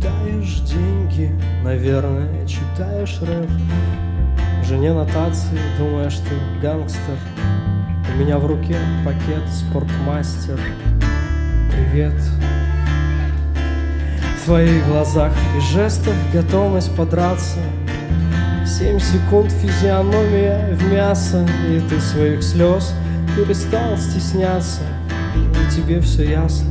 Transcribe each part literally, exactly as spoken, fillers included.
Считаешь деньги, наверное, читаешь рэп. Жене нотации, думаешь, ты гангстер. У меня в руке пакет спортмастер. Привет. В твоих глазах и жестах готовность подраться. Семь секунд физиономия в мясо, и ты своих слез перестал стесняться, и тебе все ясно.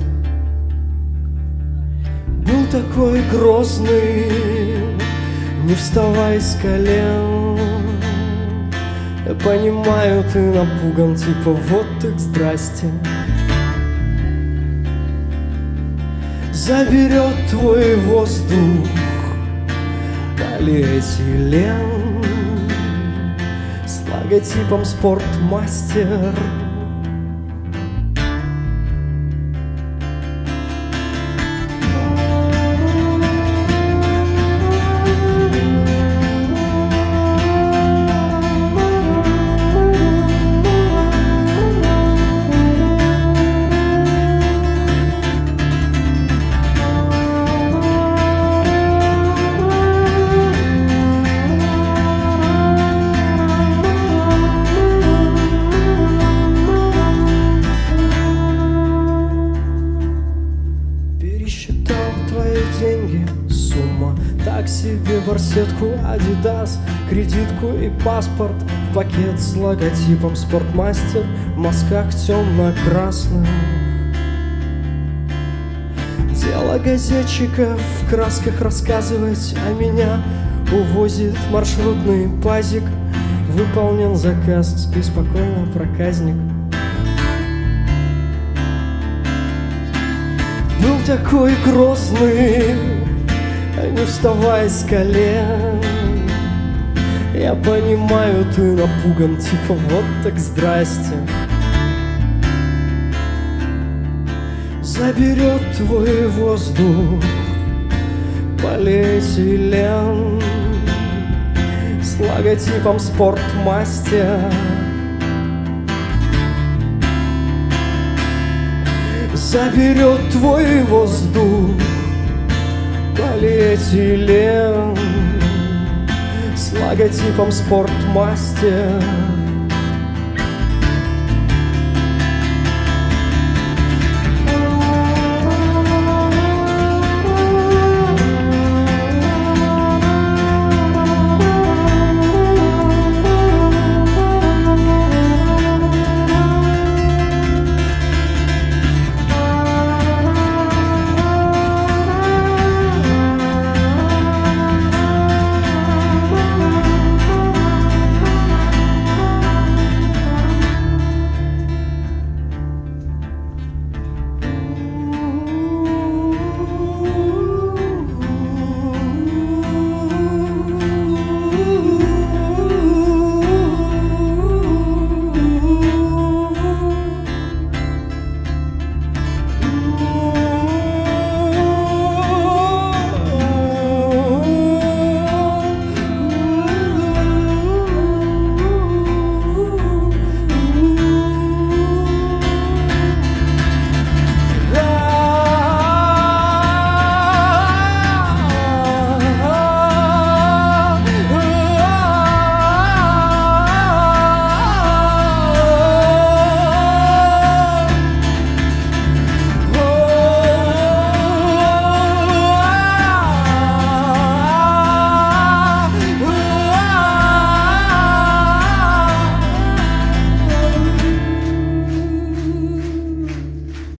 Был такой грозный, не вставай с колен. Я понимаю, ты напуган, типа вот так здрасте. Заберет твой воздух полиэтилен с логотипом «Спортмастер». Деньги, сумма, так себе барсетку Adidas, кредитку и паспорт в пакет с логотипом «Спортмастер» в мазках темно-красных. Дело газетчика в красках рассказывать, а меня увозит маршрутный пазик. Выполнен заказ, спи спокойно, проказник. Был такой грозный, не вставай с колен. Я понимаю, ты напуган, типа вот так здрасте. Заберет твой воздух полиэтилен с логотипом «Спортмастер». Заберет твой воздух полиэтилен с логотипом «Спортмастер».